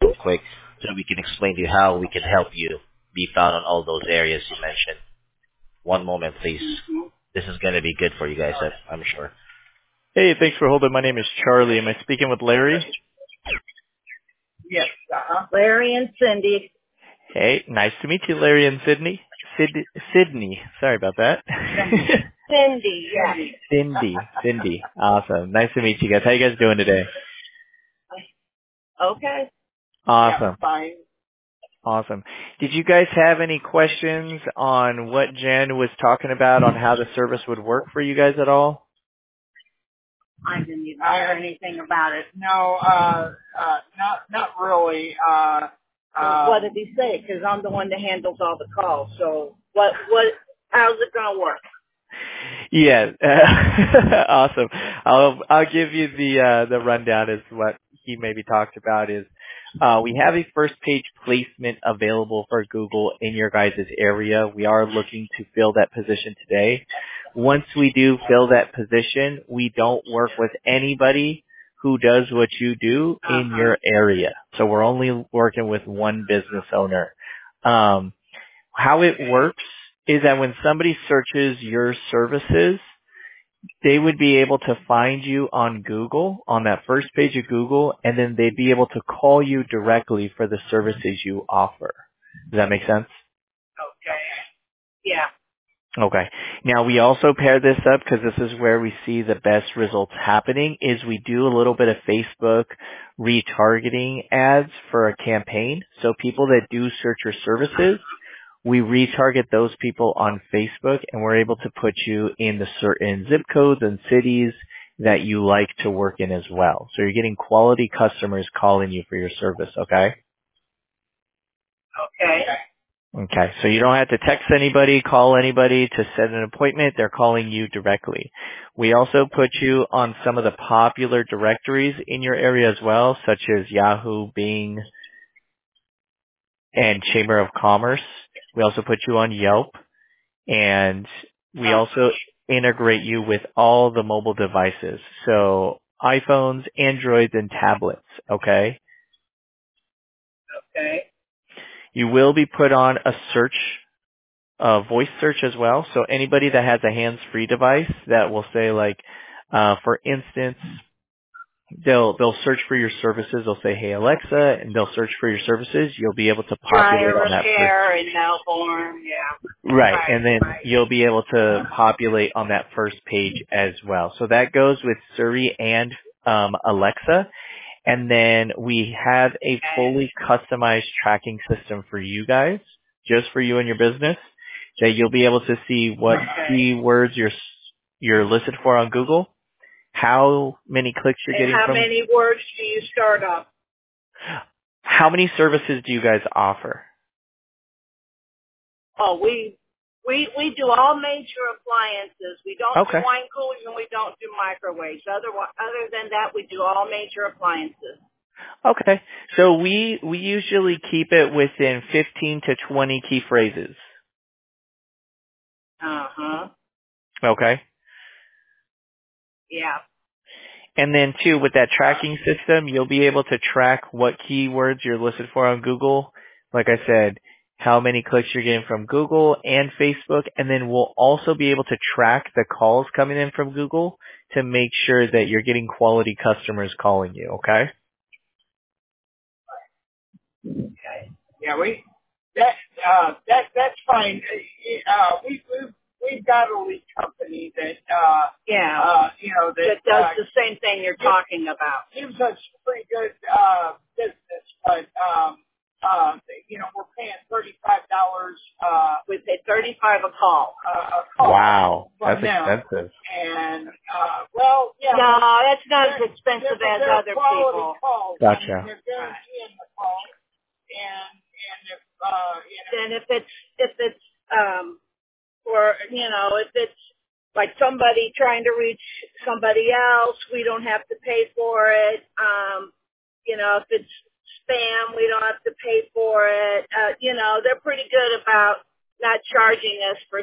real quick so we can explain to you how we can help you be found on all those areas you mentioned. One moment, please. This is going to be good for you guys, I'm sure. Hey, thanks for holding. My name is Charlie. Am I speaking with Larry? Yes. Larry and Cindy. Hey, nice to meet you, Larry and Sydney. Sydney. Sorry about that. Cindy, yeah. Cindy. Awesome. Nice to meet you guys. How you guys doing today? Okay. Awesome. Yeah, fine. Awesome. Did you guys have any questions on what Jen was talking about on how the service would work for you guys at all? I didn't even hear anything about it. No, not really. What did he say? Because I'm the one that handles all the calls. So how's it going to work? Yeah. Awesome. I'll give you the rundown as what he maybe talked about is we have a first page placement available for Google in your guys' area. We are looking to fill that position today. Once we do fill that position, we don't work with anybody who does what you do in your area. So we're only working with one business owner. How it works is that when somebody searches your services, they would be able to find you on Google, on that first page of Google, and then they'd be able to call you directly for the services you offer. Does that make sense? Okay. Yeah. Okay. Now we also pair this up because this is where we see the best results happening is we do a little bit of Facebook retargeting ads for a campaign. So people that do search your services, we retarget those people on Facebook and we're able to put you in the certain zip codes and cities that you like to work in as well. So you're getting quality customers calling you for your service, okay? Okay. Okay, so you don't have to text anybody, call anybody to set an appointment. They're calling you directly. We also put you on some of the popular directories in your area as well, such as Yahoo, Bing, and Chamber of Commerce. We also put you on Yelp, and we also integrate you with all the mobile devices. So iPhones, Androids, and tablets, okay? Okay. You will be put on a search, voice search as well. So anybody that has a hands-free device that will say like, for instance, they'll search for your services. They'll say, "Hey Alexa," and they'll search for your services. You'll be able to populate on that repair in Melbourne, yeah. Right, and then you'll be able to populate on that first page as well. So that goes with Siri and Alexa. And then we have a fully customized tracking system for you guys, just for you and your business, that you'll be able to see what keywords you're listed for on Google, how many clicks you're getting how from. How many words do you start off? How many services do you guys offer? Oh, we do all major appliances. We don't do wine coolers and we don't do microwaves. Other than that, we do all major appliances. Okay. So we usually keep it within 15 to 20 key phrases. Uh-huh. Okay. Yeah. And then too, with that tracking system, you'll be able to track what keywords you're listed for on Google. Like I said, how many clicks you're getting from Google and Facebook, and then we'll also be able to track the calls coming in from Google to make sure that you're getting quality customers calling you, okay? Okay. Yeah, that's fine. We've got a lead company that that does the same thing you're talking about. Gives us pretty good business, but we're paying $35. We pay $35 a call. Wow, that's expensive. And no, that's not as expensive as other people. Gotcha. They're guaranteeing the call, and if it's or if it's like somebody trying to reach somebody else, we don't have to pay for it. If it's spam, we don't have to pay for it. They're pretty good about not charging us for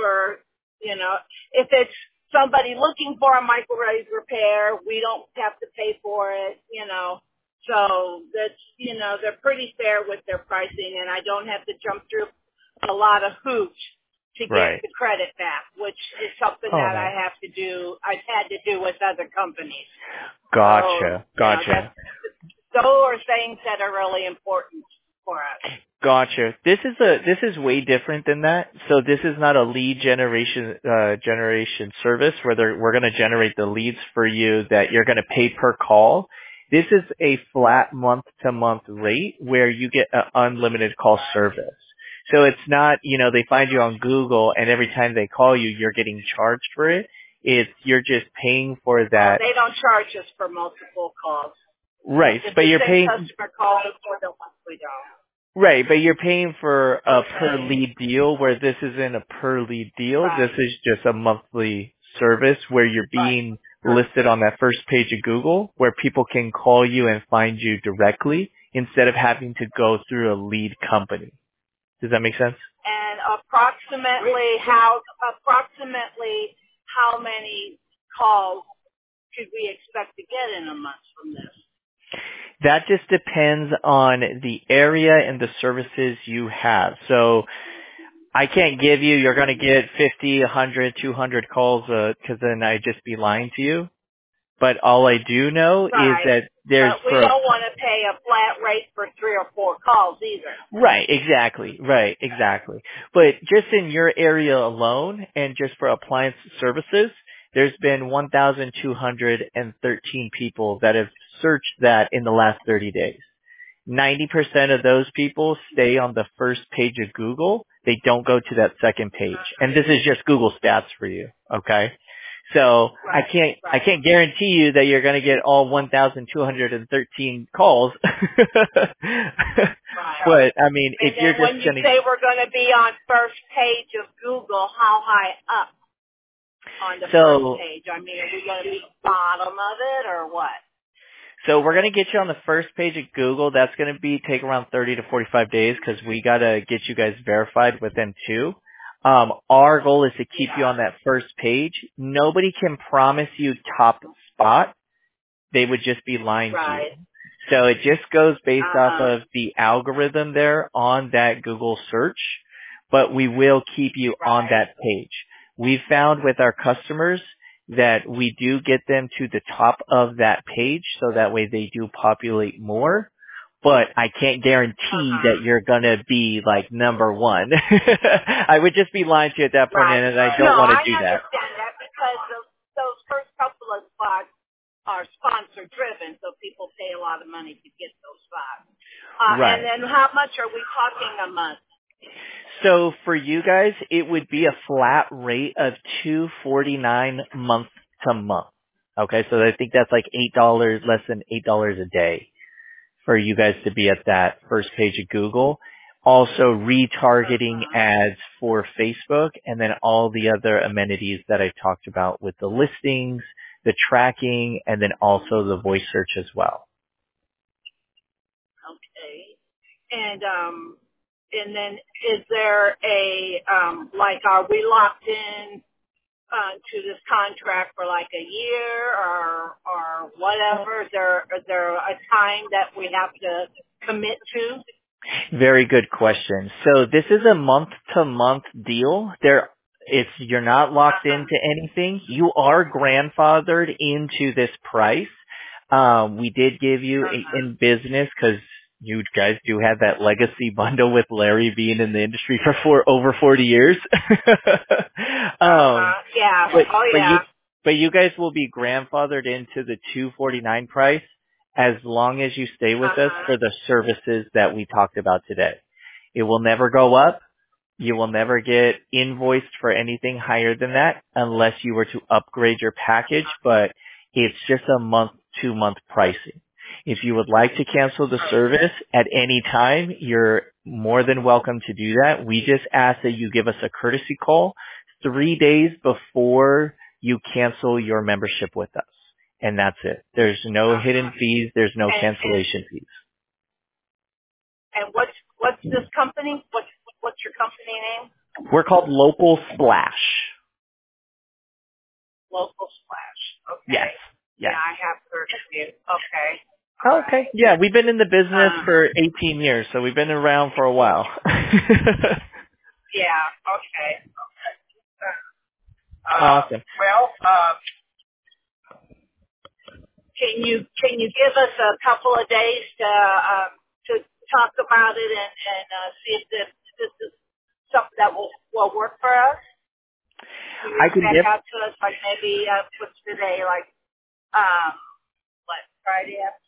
if it's somebody looking for a microwave repair, we don't have to pay for it, So that's, they're pretty fair with their pricing, and I don't have to jump through a lot of hoops to Right. get the credit back, which is something Oh, that nice. I've had to do with other companies. Gotcha. So, Gotcha. those are things that are really important for us. Gotcha. This is way different than that. So this is not a lead generation service where we're going to generate the leads for you that you're going to pay per call. This is a flat month-to-month rate where you get an unlimited call service. So it's not, they find you on Google and every time they call you, you're getting charged for it. You're just paying for that. They don't charge us for multiple calls. Right, If but you're the paying. Customer calls for the ones we don't. Right, but you're paying for a per lead deal where this isn't a per lead deal. Right. This is just a monthly service where you're being listed on that first page of Google where people can call you and find you directly instead of having to go through a lead company. Does that make sense? And approximately how many calls could we expect to get in a month from this? That just depends on the area and the services you have. So I can't give you, you're going to get 50, 100, 200 calls, because then I'd just be lying to you. But all I do know is that there's... But we don't want to pay a flat rate for 3 or 4 calls either. Right, exactly. But just in your area alone, and just for appliance services, there's been 1,213 people that have searched that in the last 30 days. 90% of those people stay on the first page of Google. They don't go to that second page. And this is just Google stats for you, okay? So I can't guarantee you that you're going to get all 1,213 calls. But I mean, if you're just when you say we're going to be on first page of Google, how high up on the first page? I mean, are we going to be bottom of it or what? So we're going to get you on the first page of Google. That's going to take around 30 to 45 days because we got to get you guys verified within 2. Our goal is to keep you on that first page. Nobody can promise you top spot. They would just be lying to you. So it just goes based off of the algorithm there on that Google search, but we will keep you on that page. We've found with our customers that we do get them to the top of that page so that way they do populate more. But I can't guarantee that you're going to be like number 1. I would just be lying to you at that point, and I don't want to do that. I understand that because those first couple of spots are sponsor driven, so people pay a lot of money to get those spots. And then how much are we talking a month? So for you guys, it would be a flat rate of $249 month to month. Okay, so I think that's like $8, less than $8 a day for you guys to be at that first page of Google. Also retargeting ads for Facebook, and then all the other amenities that I talked about with the listings, the tracking, and then also the voice search as well. Okay. And then is there are we locked in to this contract for like a year or whatever? Is there a time that we have to commit to? Very good question. So this is a month-to-month deal. You're not locked into anything. You are grandfathered into this price. We did give you in business because you guys do have that legacy bundle with Larry being in the industry for over 40 years. But you guys will be grandfathered into the $249 price as long as you stay with us for the services that we talked about today. It will never go up. You will never get invoiced for anything higher than that unless you were to upgrade your package, but it's just a month-to-month pricing. If you would like to cancel the service at any time, you're more than welcome to do that. We just ask that you give us a courtesy call 3 days before you cancel your membership with us. And that's it. There's no hidden fees. There's no cancellation fees. And what's this company? What's your company name? We're called Local Splash. Local Splash. Okay. Yes. Yeah, I have heard of you. Okay. Oh, okay. Yeah, we've been in the business for 18 years, so we've been around for a while. Yeah. Okay. Awesome. Well, Can you give us a couple of days to talk about it and see if this is something that will work for us? Can you I reach can back give. out to us like maybe what's today, like Friday after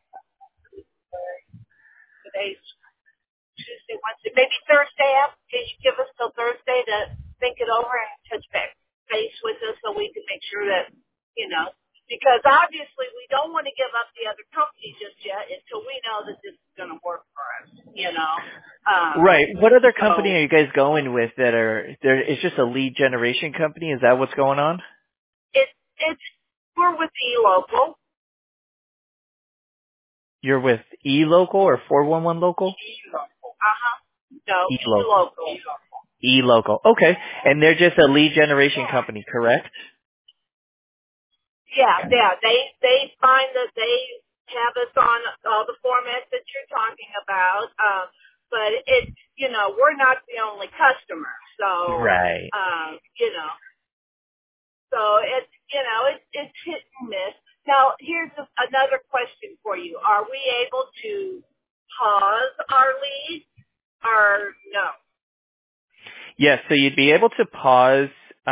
today's Tuesday, Wednesday, maybe Thursday up. Can you give us till Thursday to think it over and touch base with us so we can make sure that, because obviously we don't want to give up the other company just yet until we know that this is going to work for us, Right. What other So company are you guys going with that are there? It's just a lead generation company. Is that what's going on? we're with eLocal. You're with eLocal or 411 Local? No, eLocal. eLocal. eLocal. Okay. And they're just a lead generation company, correct? Yeah. They find that they have us on all the formats that you're talking about. But it's, we're not the only customer. So, Right. so it's hit and miss. Now, here's another question for you. Are we able to pause our lead or no? Yes, so you'd be able to pause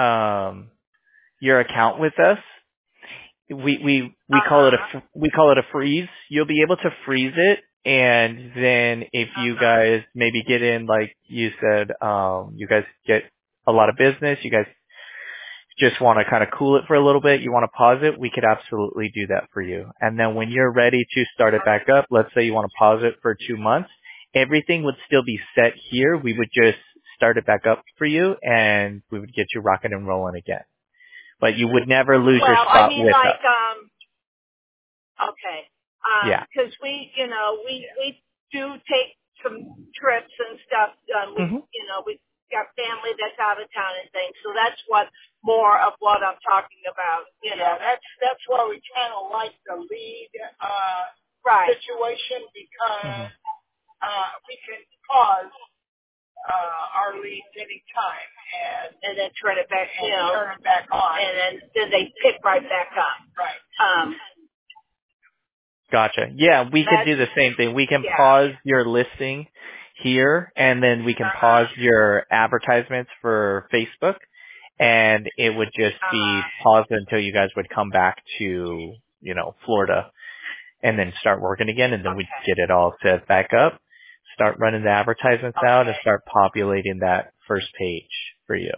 your account with us. We call it a freeze. You'll be able to freeze it, and then if you guys maybe get in, like you said, you guys get a lot of business, you guys just want to kind of cool it for a little bit, you want to pause it, we could absolutely do that for you. And then when you're ready to start it back up, let's say you want to pause it for 2 months, everything would still be set here. We would just start it back up for you, and we would get you rocking and rolling again. But you would never lose your spot with us. Okay. Yeah. Because we do take some trips and stuff. We've got family that's out of town and things, so that's more of what I'm talking about. Yeah, that's why we kind of like the lead situation, because we can pause our leads anytime and then turn it back on, and then they pick right back up. Right. Gotcha. Yeah, we could do the same thing. We can pause your listing here, and then we can pause your advertisements for Facebook, and it would just be paused until you guys would come back to, Florida, and then start working again, and then we'd get it all set back up, start running the advertisements out, and start populating that first page for you.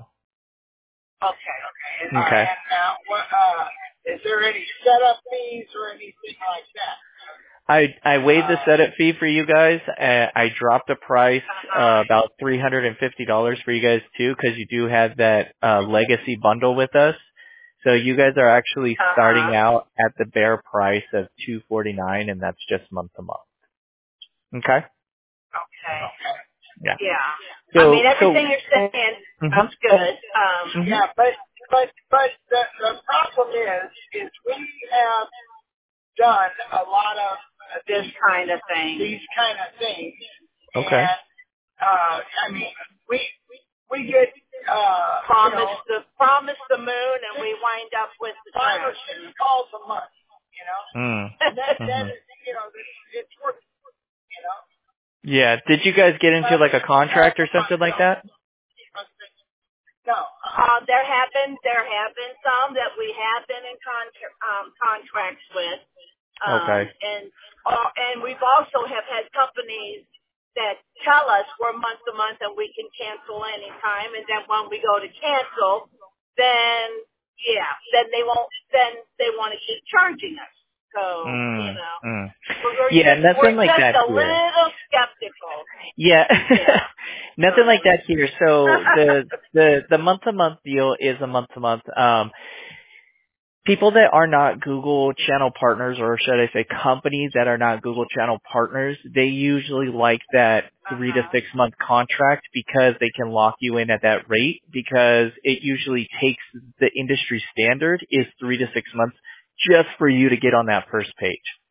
Okay. Okay. Is there any setup fees or anything like that? I waived the setup fee for you guys. I dropped the price about $350 for you guys too, because you do have that legacy bundle with us. So you guys are actually starting out at the bare price of $249, and that's just month to month. Okay. Okay. Yeah. Yeah. So, everything you're saying sounds good. Yeah, but the problem is we have done a lot of this kind of thing. These kind of things. Okay. And, we get promise the moon, and we wind up with the 5 or 6 calls a month. And that is, it's worth it. Yeah. Did you guys get into like a contract or something like that? No. There have been some that we have been in contracts with. Okay. And we've also have had companies that tell us we're month to month and we can cancel anytime, and then when we go to cancel, then they won't. Then they want to keep charging us. So nothing like that here. We're just a little skeptical. Yeah. Nothing like that here. So the month to month deal is a month to month. People that are not Google channel partners, or should I say companies that are not Google channel partners, they usually like that 3 to 6 month contract, because they can lock you in at that rate, because it usually takes, the industry standard is 3 to 6 months just for you to get on that first page.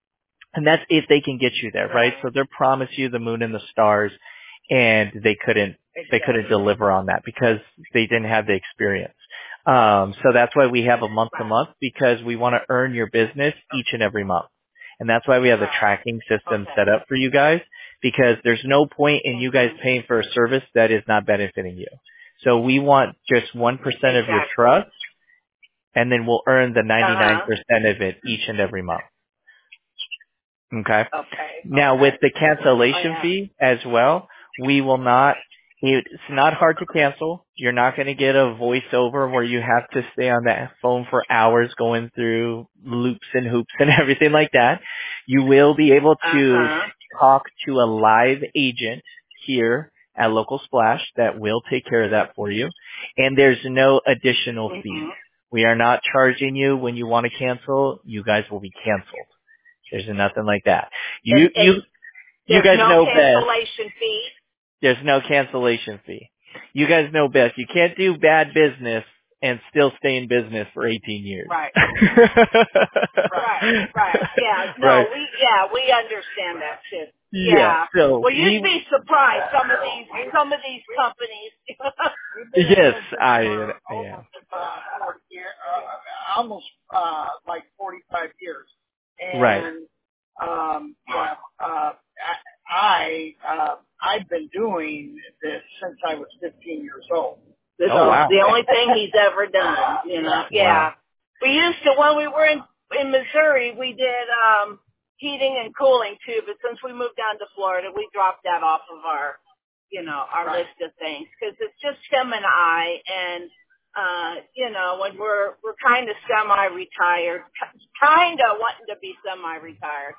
And that's if they can get you there, right? So they promised you the moon and the stars, and they couldn't deliver on that because they didn't have the experience. So that's why we have a month to month, because we want to earn your business each and every month. And that's why we have a tracking system set up for you guys, because there's no point in you guys paying for a service that is not benefiting you. So we want just 1% of your trust, and then we'll earn the 99% of it each and every month. Okay. Now with the cancellation fee as well, we will not, it's not hard to cancel. You're not going to get a voiceover where you have to stay on that phone for hours going through loops and hoops and everything like that. You will be able to talk to a live agent here at Local Splash that will take care of that for you. And there's no additional fee. We are not charging you when you want to cancel. You guys will be canceled. There's nothing like that. You guys know best. Cancellation fee. There's no cancellation fee. You guys know best. You can't do bad business and still stay in business for 18 years. Right. right. Yeah. No, we understand that too. Yeah. So well, you'd be surprised. Some of these companies. Yes, I am. Almost like 45 years. And, right. I've been doing this since I was 15 years old. This is the only thing he's ever done, you know. Yeah. Wow. We used to, when we were in Missouri, we did heating and cooling too, but since we moved down to Florida, we dropped that off of our list of things, because it's just him and I, and when we're kind of semi-retired, kind of wanting to be semi-retired.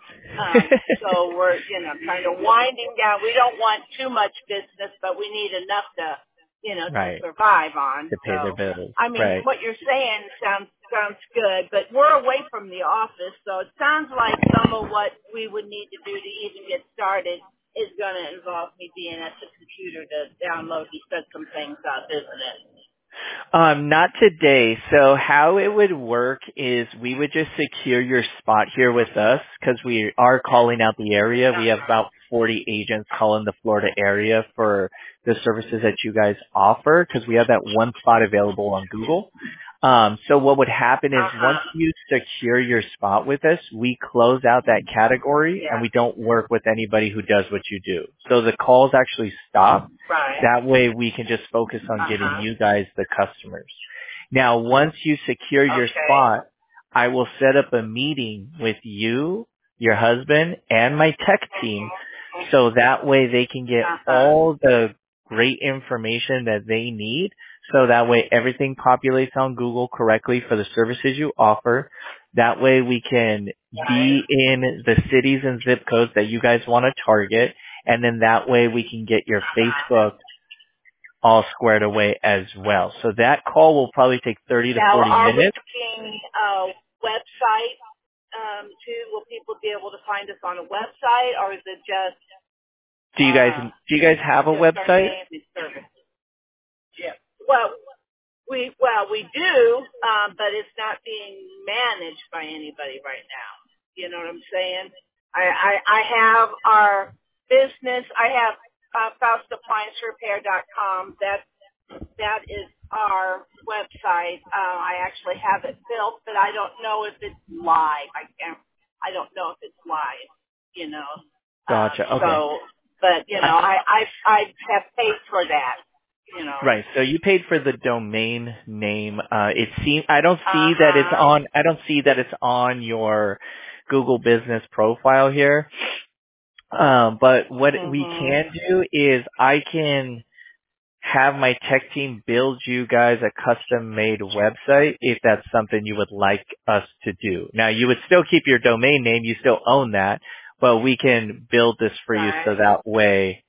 So we're, kind of winding down. We don't want too much business, but we need enough to, to survive on. To pay their bills. I mean, what you're saying sounds good, but we're away from the office, so it sounds like some of what we would need to do to even get started is going to involve me being at the computer to download these some things up, isn't it? Not today. So how it would work is we would just secure your spot here with us, because we are calling out the area. We have about 40 agents calling the Florida area for the services that you guys offer, because we have that one spot available on Google. So what would happen is once you secure your spot with us, we close out that category and we don't work with anybody who does what you do. So the calls actually stop. Right. That way we can just focus on getting you guys the customers. Now, once you secure your spot, I will set up a meeting with you, your husband, and my tech team, so that way they can get all the great information that they need. So that way everything populates on Google correctly for the services you offer. That way we can be in the cities and zip codes that you guys want to target. And then that way we can get your Facebook all squared away as well. So that call will probably take 30 to 40 minutes. Are we looking website too? Will people be able to find us on a website, or is it just? Do you guys have a website? Yeah. Well, we do, but it's not being managed by anybody right now. You know what I'm saying? I have our business. I have FaustApplianceRepair.com. That is our website. I actually have it built, but I don't know if it's live. I don't know if it's live. Gotcha. Okay. So, but I have paid for that. Right. So you paid for the domain name. I don't see that it's on your Google Business profile here. But what we can do is I can have my tech team build you guys a custom made website if that's something you would like us to do. Now you would still keep your domain name, you still own that, but we can build this for you so that way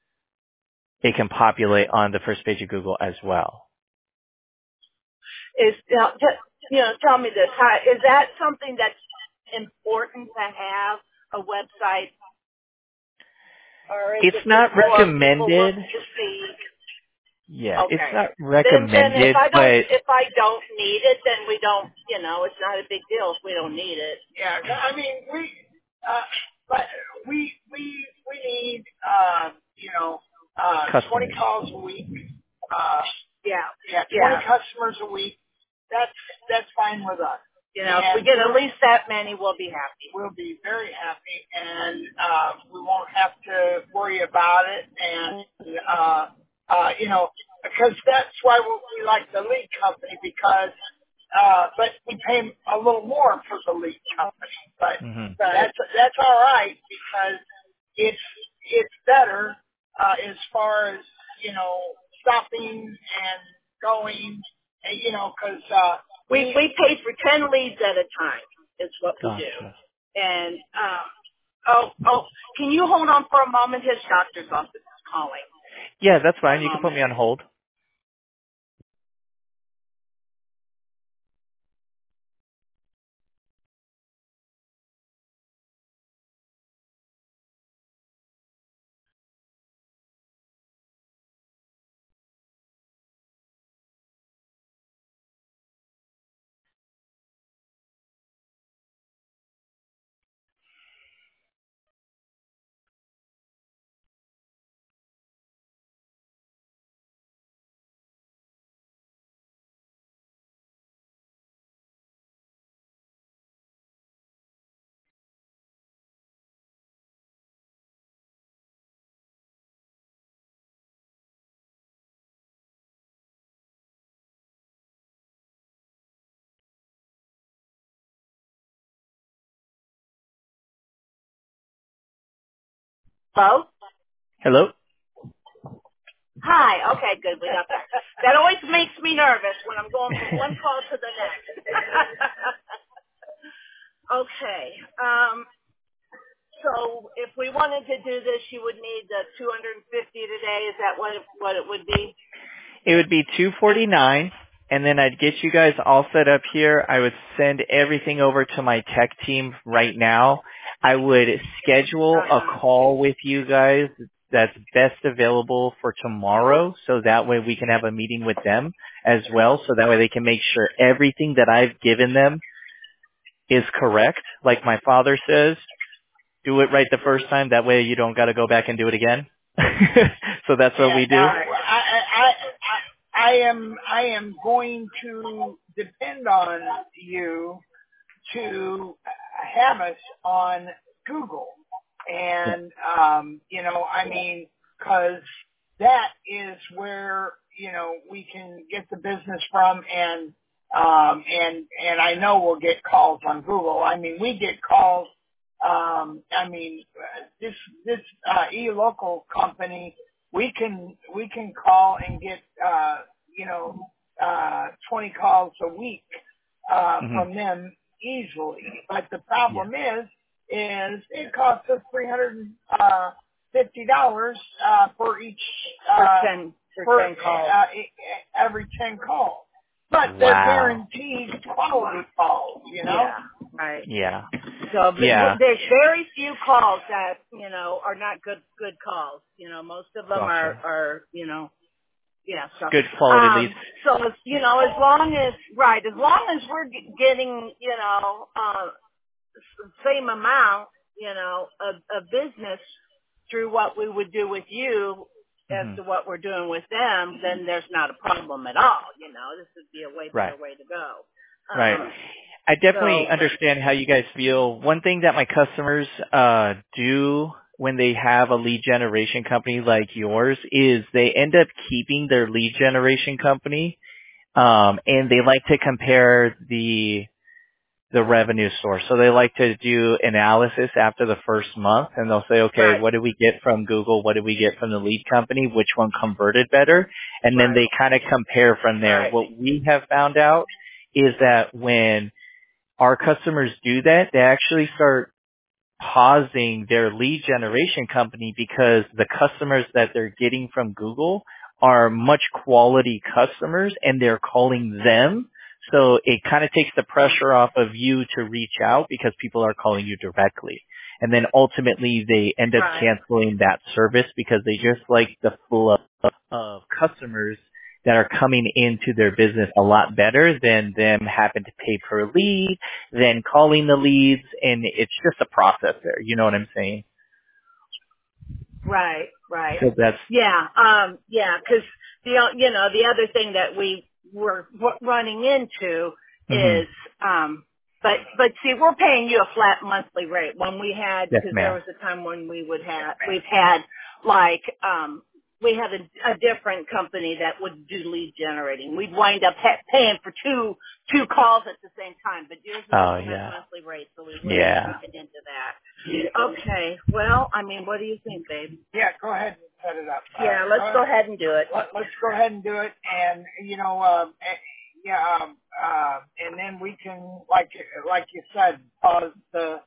it can populate on the first page of Google as well. Tell me this. Is that something that's important to have, a website? Or it's not recommended. Yeah, it's not recommended. Then if I don't need it, then we don't. It's not a big deal if we don't need it. Yeah, I mean but we need, 20 calls a week. Yeah, 20 customers a week. That's fine with us. If we get at least that many, we'll be happy. We'll be very happy, and we won't have to worry about it. And because that's why we like the lead company, because but we pay a little more for the lead company. But that's all right, because it's better as far as stopping and going. Because we pay for 10 leads at a time is what we do. And can you hold on for a moment? His doctor's office is calling. Yeah, that's fine. You can put me on hold. Hello? Hello? Hi. Okay, good. We got that. That always makes me nervous when I'm going from one call to the next. Okay. So if we wanted to do this, you would need the 250 today. Is that what it would be? It would be $249, and then I'd get you guys all set up here. I would send everything over to my tech team right now. I would schedule a call with you guys that's best available for tomorrow, so that way we can have a meeting with them as well, so that way they can make sure everything that I've given them is correct. Like my father says, do it right the first time, that way you don't got to go back and do it again. So that's what we do. I am going to depend on you to have us on Google. And, because that is where, we can get the business from, and I know we'll get calls on Google. I mean, we get calls, this eLocal company, we can call and get, 20 calls a week, from them easily. But the problem is it costs us $350 for each for 10 calls. Every 10 calls. But they're guaranteed quality calls, Yeah, right. Yeah. So there's very few calls that, are not good calls. Most of them are so good quality leads. So, as long as we're getting, same amount, of business through what we would do with you as to what we're doing with them, then there's not a problem at all. This would be a way better way to go. Right. I definitely understand how you guys feel. One thing that my customers do when they have a lead generation company like yours is they end up keeping their lead generation company, and they like to compare the revenue source. So they like to do analysis after the first month, and they'll say, okay, what did we get from Google? What did we get from the lead company? Which one converted better? And then they kind of compare from there. What we have found out is that when our customers do that, they actually start pausing their lead generation company, because the customers that they're getting from Google are much quality customers, and they're calling them. So it kind of takes the pressure off of you to reach out, because people are calling you directly. And then ultimately they end up canceling that service, because they just like the flow of customers that are coming into their business a lot better than them having to pay per lead, than calling the leads, and it's just a process there. You know what I'm saying? Right. So that's Yeah. Because the other thing that we were running into is, but see, we're paying you a flat monthly rate. When we had, yes, because ma'am. there was a time when we've had like, we had a different company that would do lead generating. We'd wind up paying for two calls at the same time, but yours is a monthly rate, so we wouldn't look into that. Okay. Well, I mean, what do you think, babe? Yeah, go ahead and set it up. Yeah, let's go ahead and do it. Let's go ahead and do it, and and then we can, like you said, pause the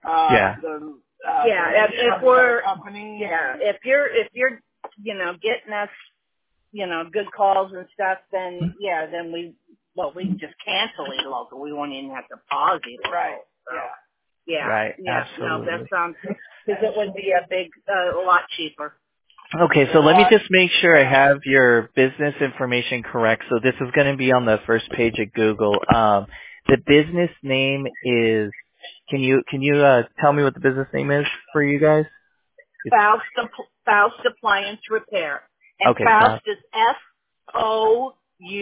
if we're company. Yeah, if you're getting us good calls and stuff, then then we can just cancel it local. We won't even have to pause it. Right. So, yeah. Right. Yeah. Absolutely. No, that sounds, because it would be a lot cheaper. Okay, so let me just make sure I have your business information correct. So this is going to be on the first page of Google. The business name is, can you tell me what the business name is for you guys? Faust Appliance Repair. And okay, Faust is Foust.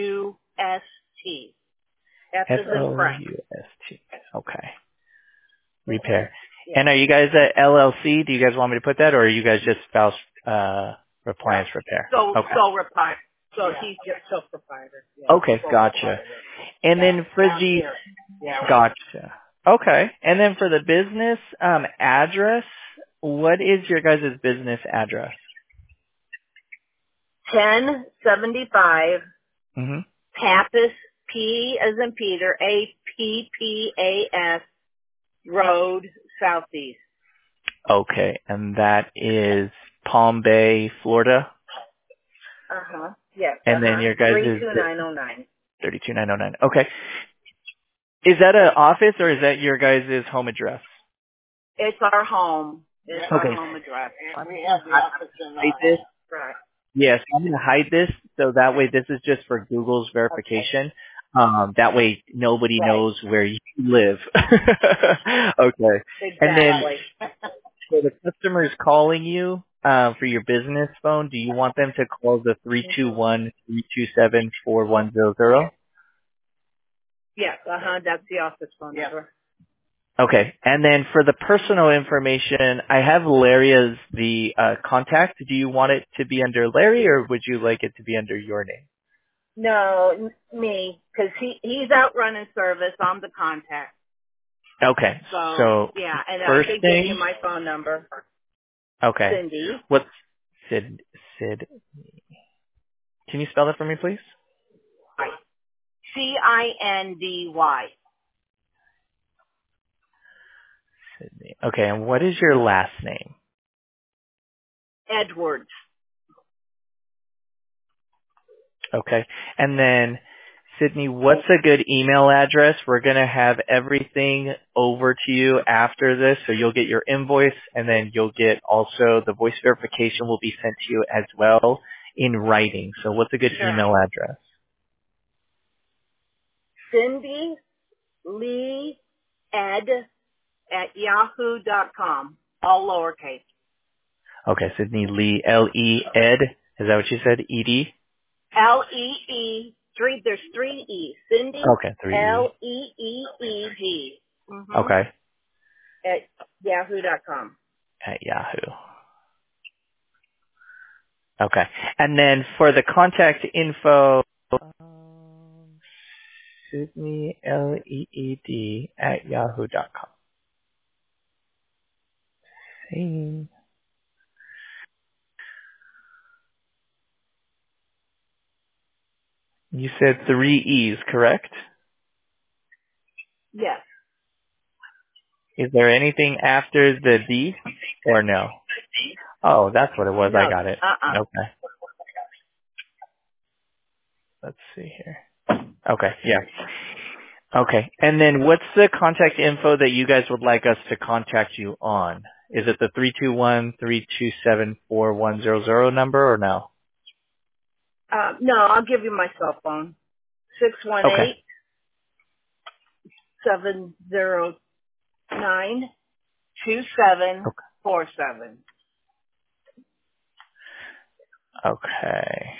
F is in Frank. Foust. Okay. Repair. Yeah. And are you guys a LLC? Do you guys want me to put that, or are you guys just Faust Appliance Repair? Sole proprietor. So he's just sole proprietor. Yeah. Okay, gotcha. And then for the gotcha. Okay. And then for the business address, what is your guys' business address? 1075 Pappas, P as in Peter, APPAS Road, Southeast. Okay, and that is Palm Bay, Florida? Yes. And then your guys' 32909. 32909. Okay. Is that an office or is that your guys' home address? It's our home. It's our home address. And we have the office in Right. Yes, I'm going to hide this so that way this is just for Google's verification. That way nobody knows where you live. Okay. Exactly. And then so the customer is calling you for your business phone. Do you want them to call the 321-327-4100? Yes, that's the office phone number. Okay. And then for the personal information, I have Larry as the contact. Do you want it to be under Larry or would you like it to be under your name? No, me, because he's out running service. I'm the contact. Okay. So yeah, and first I can thing, give you my phone number. Okay. Cindy. What's Sid? Can you spell that for me, please? Cindy. Sydney. Okay, and what is your last name? Edwards. Okay. And then, Sydney, what's a good email address? We're going to have everything over to you after this, so you'll get your invoice, and then you'll get also the voice verification will be sent to you as well in writing. So what's a good email address? Cindy Lee Ed at yahoo.com. All lowercase. Okay, Sydney Lee, L-E, Ed. Is that what you said? E-D? L-E-E. There's 3 E's. Cindy. Okay, 3 E's. L-E-E-E-D. Okay. At yahoo.com. At Yahoo. Okay. And then for the contact info, Sydney, L-E-E-D, at yahoo.com. Same. You said 3 E's, correct? Yes. Is there anything after the D or no? Oh, that's what it was. No. I got it. Okay. Let's see here. Okay, yeah. Okay. And then what's the contact info that you guys would like us to contact you on? Is it the 321-327-4100 number or no? No, I'll give you my cell phone. Okay. 618-709-2747. Okay.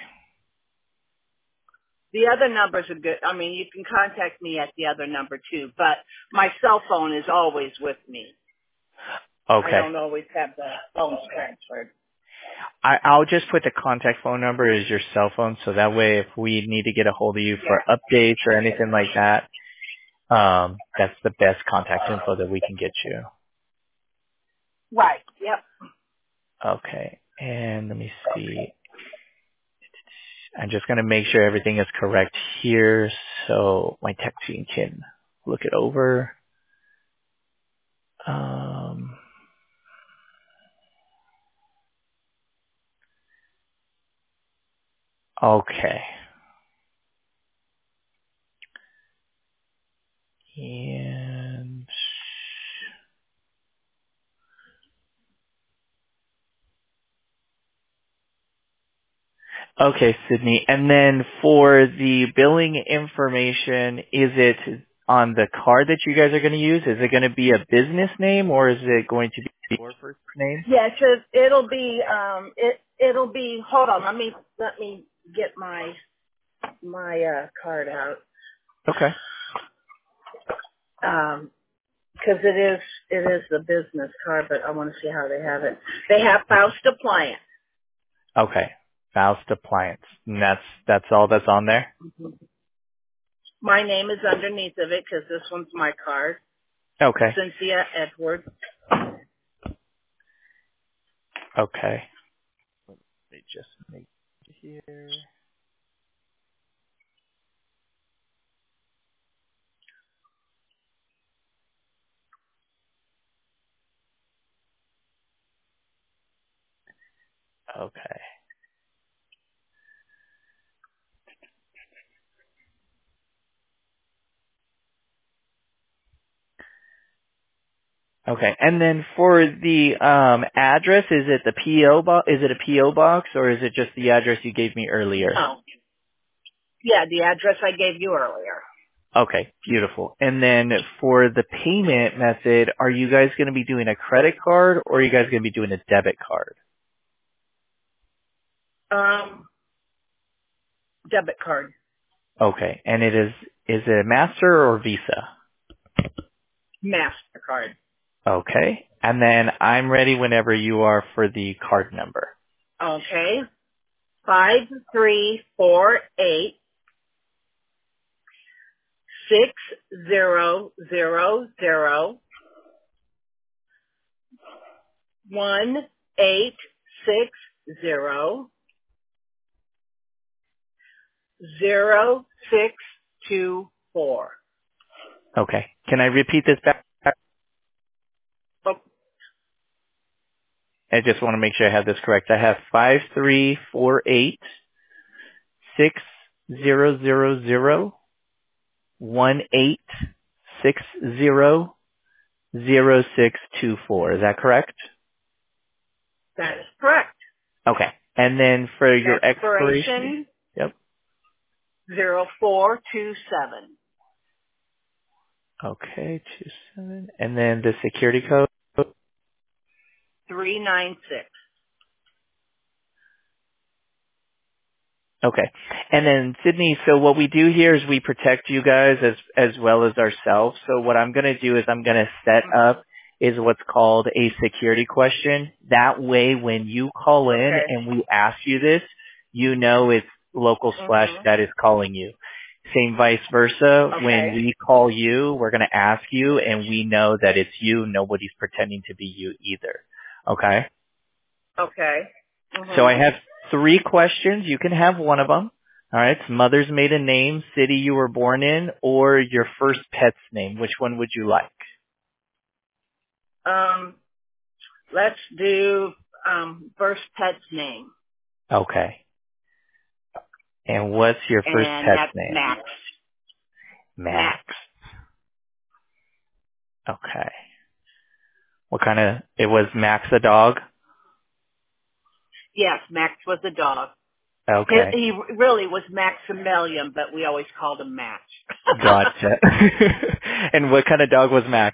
The other numbers are good. I mean, you can contact me at the other number too, but my cell phone is always with me. I Okay. don't always have the phones transferred. I'll just put the contact phone number as your cell phone, so that way if we need to get a hold of you for Yeah. updates or anything like that, that's the best contact info that we can get you. Right. Yep. Okay. And let me see. I'm just going to make sure everything is correct here so my tech team can look it over. Um, okay. And okay, Sydney. And then for the billing information, is it on the card that you guys are going to use? Is it going to be a business name or is it going to be your first name? Yeah, it'll be it'll be. Hold on, let me get my card out. Okay. Because it is the business card, but I want to see how they have it. They have Faust Appliance. Okay. Faust Appliance. And that's all that's on there? My name is underneath of it because this one's my card. Okay. Cynthia Edwards. Okay. Let me just make it here. Okay. Okay. And then for the address, is it the PO box? Is it a PO box or is it just the address you gave me earlier? Oh, yeah, the address I gave you earlier. Okay, beautiful. And then for the payment method, are you guys going to be doing a credit card or are you guys going to be doing a debit card? Debit card. Okay. And is it Master or Visa? MasterCard. Okay. And then I'm ready whenever you are for the card number. Okay. 5348 6000 1860 0624. Okay. Can I repeat this back? Oh, I just want to make sure I have this correct. I have 5348 6000 1860 0624. Is that correct? that is correct. Okay. And then for your expiration? Expiration Yep. 0427. Okay, 27. And then the security code? 396. Okay. And then Sydney, so what we do here is we protect you guys as well as ourselves. So what I'm going to do is I'm going to set up is what's called a security question. That way when you call in Okay. and we ask you this, you know it's local slash that is calling you. Same vice versa. Okay. When we call you, we're going to ask you and we know that it's you. Nobody's pretending to be you either. Okay? Okay. So I have 3 questions. You can have one of them. All right. It's mother's maiden name, city you were born in, or your first pet's name. Which one would you like? Let's do first pet's name. Okay. And what's your first And pet's that's name? Max. Max. Okay. It was Max a dog? Yes, Max was a dog. Okay. He really was Maximilian, but we always called him Max. Gotcha. And what kind of dog was Max?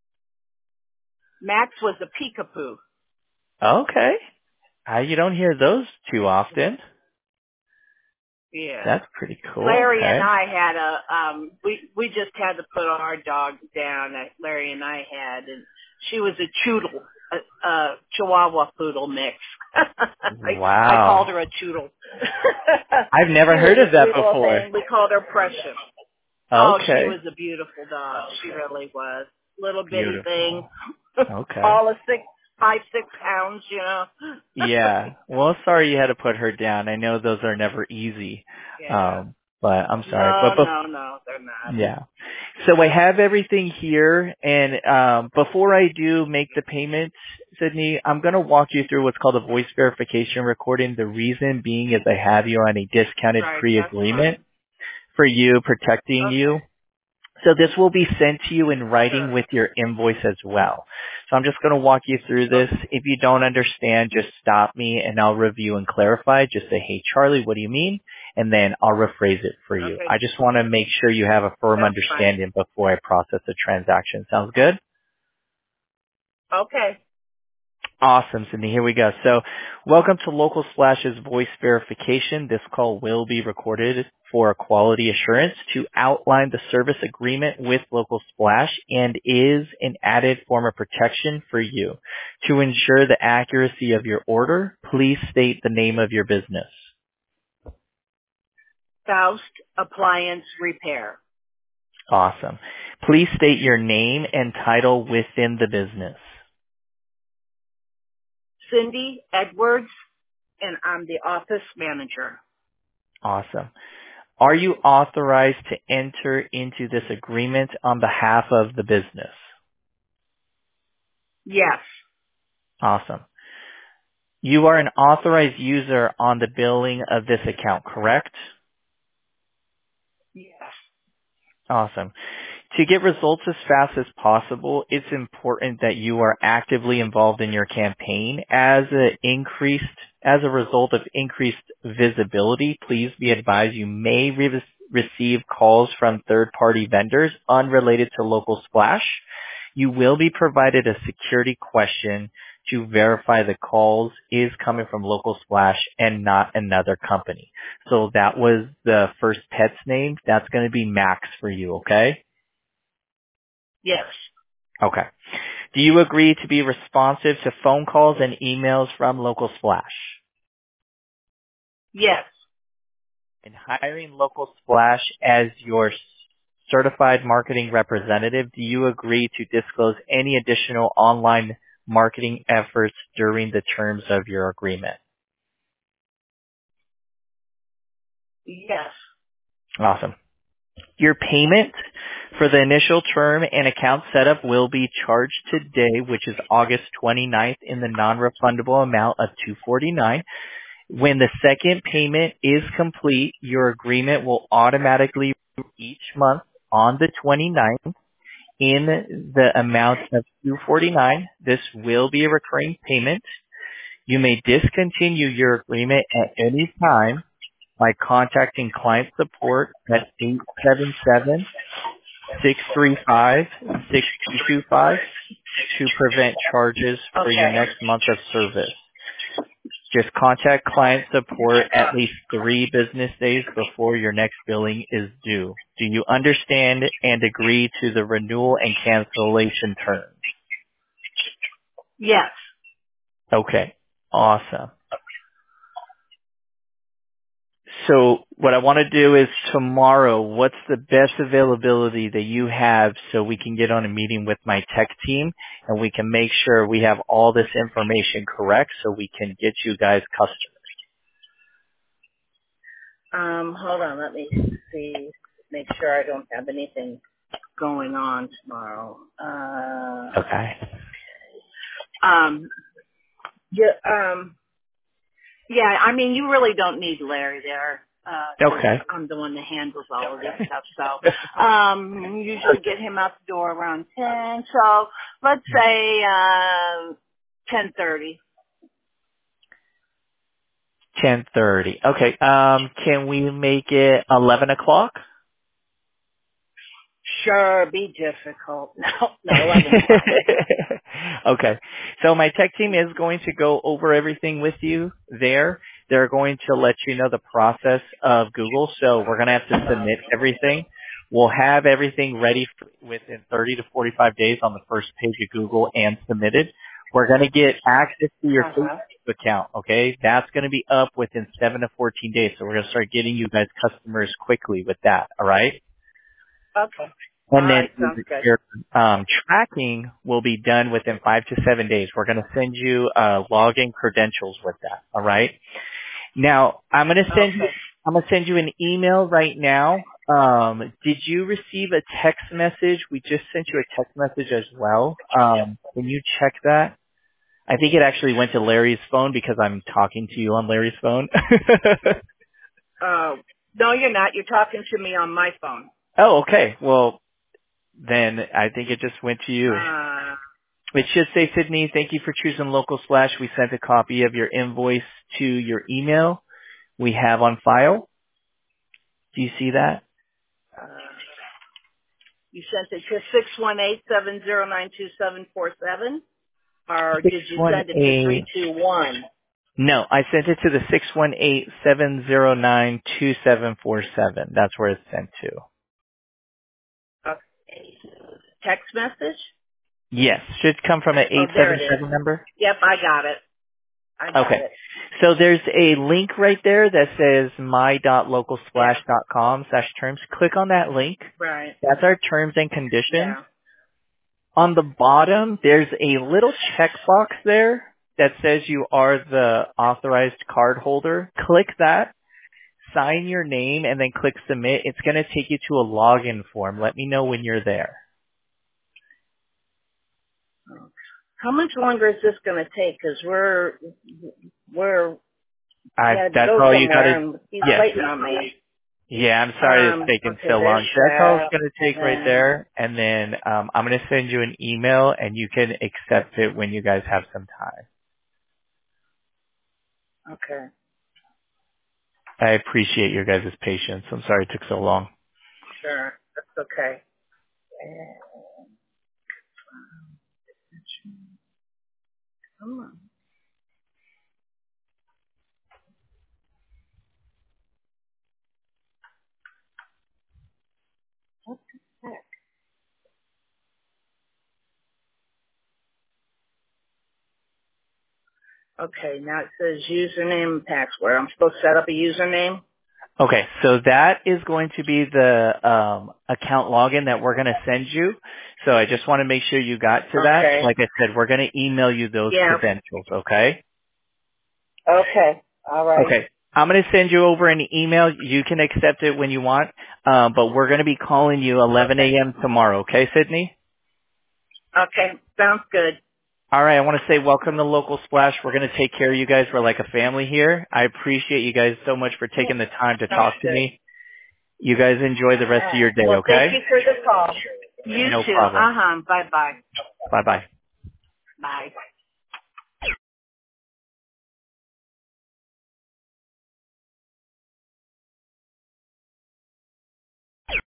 Max was a peekapoo. Okay. You don't hear those too often. Yeah. That's pretty cool. Larry Okay. and I had we just had to put our dog down that Larry and I had, and she was a choodle, a Chihuahua poodle mix. Wow. I called her a choodle. I've never heard of that before. We called her Precious. Okay. Oh, she was a beautiful dog. She really was. Little bitty Beautiful. thing. Okay. All of 5, 6 pounds, you know. Yeah. Well, sorry you had to put her down. I know those are never easy. Yeah. But I'm sorry. No, they're not. Yeah. So I have everything here, and before I do make the payment, Sydney, I'm going to walk you through what's called a voice verification recording. The reason being is I have you on a discounted pre-agreement for you, protecting you. So this will be sent to you in writing with your invoice as well. So I'm just going to walk you through this. If you don't understand, just stop me and I'll review and clarify. Just say, hey, Charlie, what do you mean? And then I'll rephrase it for you. Okay. I just want to make sure you have a firm understanding before I process the transaction. Sounds good? Okay. Awesome, Sydney. Here we go. So welcome to Local Splash's voice verification. This call will be recorded for quality assurance to outline the service agreement with Local Splash and is an added form of protection for you. To ensure the accuracy of your order, please state the name of your business. Faust Appliance Repair. Awesome. Please state your name and title within the business. Cindy Edwards, and I'm the office manager. Awesome. Are you authorized to enter into this agreement on behalf of the business? Yes. Awesome. You are an authorized user on the billing of this account, correct? Yes. Awesome. To get results as fast as possible, it's important that you are actively involved in your campaign. As a result of increased visibility, please be advised you may receive calls from third-party vendors unrelated to Local Splash. You will be provided a security question to verify the calls is coming from Local Splash and not another company. So that was the first pet's name. That's going to be Max for you, okay? Yes. Okay. Do you agree to be responsive to phone calls and emails from Local Splash? Yes. In hiring Local Splash as your certified marketing representative, do you agree to disclose any additional online marketing efforts during the terms of your agreement? Yes. Awesome. Your payment for the initial term and account setup will be charged today, which is August 29th, in the non-refundable amount of $249. When the second payment is complete, your agreement will automatically each month on the 29th in the amount of $249. This will be a recurring payment. You may discontinue your agreement at any time by contacting client support at 877-635-6225 to prevent charges for your next month of service. Just contact client support at least 3 business days before your next billing is due. Do you understand and agree to the renewal and cancellation terms? Yes. Okay. Awesome. So what I want to do is tomorrow, what's the best availability that you have so we can get on a meeting with my tech team and we can make sure we have all this information correct so we can get you guys customers. Hold on, let me see, make sure I don't have anything going on tomorrow. Okay. Yeah, I mean, you really don't need Larry there. Okay. I'm the one that handles all of this stuff. So, usually get him out the door around 10. So let's say, 10:30. 10:30. Okay. Can we make it 11 o'clock? Sure, be difficult. No, 11 o'clock. Okay. So my tech team is going to go over everything with you there. They're going to let you know the process of Google. So we're going to have to submit everything. We'll have everything ready within 30 to 45 days on the first page of Google and submitted. We're going to get access to your Facebook account, okay? That's going to be up within 7 to 14 days. So we're going to start getting you guys customers quickly with that, all right? Okay. And All then right, sounds good. your tracking will be done within 5 to 7 days. We're going to send you login credentials with that, all right? Now, I'm going to send you an email right now. Did you receive a text message? We just sent you a text message as well. Can you check that? I think it actually went to Larry's phone because I'm talking to you on Larry's phone. No, you're not. You're talking to me on my phone. Oh, okay. Well, then I think it just went to you. It should say, Sydney, thank you for choosing Local Splash. We sent a copy of your invoice to your email we have on file. Do you see that? You sent it to 618-709-2747? Or did you send it to 321? No, I sent it to the 618-709-2747. That's where it's sent to. Okay. Text message? Yes. Should come from an 877 number. Yep, I got it. Okay. So there's a link right there that says my.localsplash.com/terms. Click on that link. Right. That's our terms and conditions. Yeah. On the bottom, there's a little checkbox there that says you are the authorized card holder. Click that, sign your name, and then click submit. It's going to take you to a login form. Let me know when you're there. How much longer is this going to take? Because that's all you got to. He's waiting on me. Yeah, I'm sorry it's taking so long. That's all it's going to take right there. And then I'm going to send you an email, and you can accept it when you guys have some time. Okay. I appreciate your guys' patience. I'm sorry it took so long. Sure. That's okay. Come on. What the heck? Okay, now it says username and password. I'm supposed to set up a username? Okay, so that is going to be the account login that we're going to send you. So I just want to make sure you got to that. Okay. Like I said, we're going to email you those credentials, okay? Okay, all right. Okay, I'm going to send you over an email. You can accept it when you want, but we're going to be calling you 11 a.m. tomorrow, okay, Sydney? Okay, sounds good. All right, I want to say welcome to Local Splash. We're going to take care of you guys. We're like a family here. I appreciate you guys so much for taking the time to talk to me. You guys enjoy the rest of your day, okay? Thank you for the call. You no too. problem. Bye-bye. Bye-bye. Bye.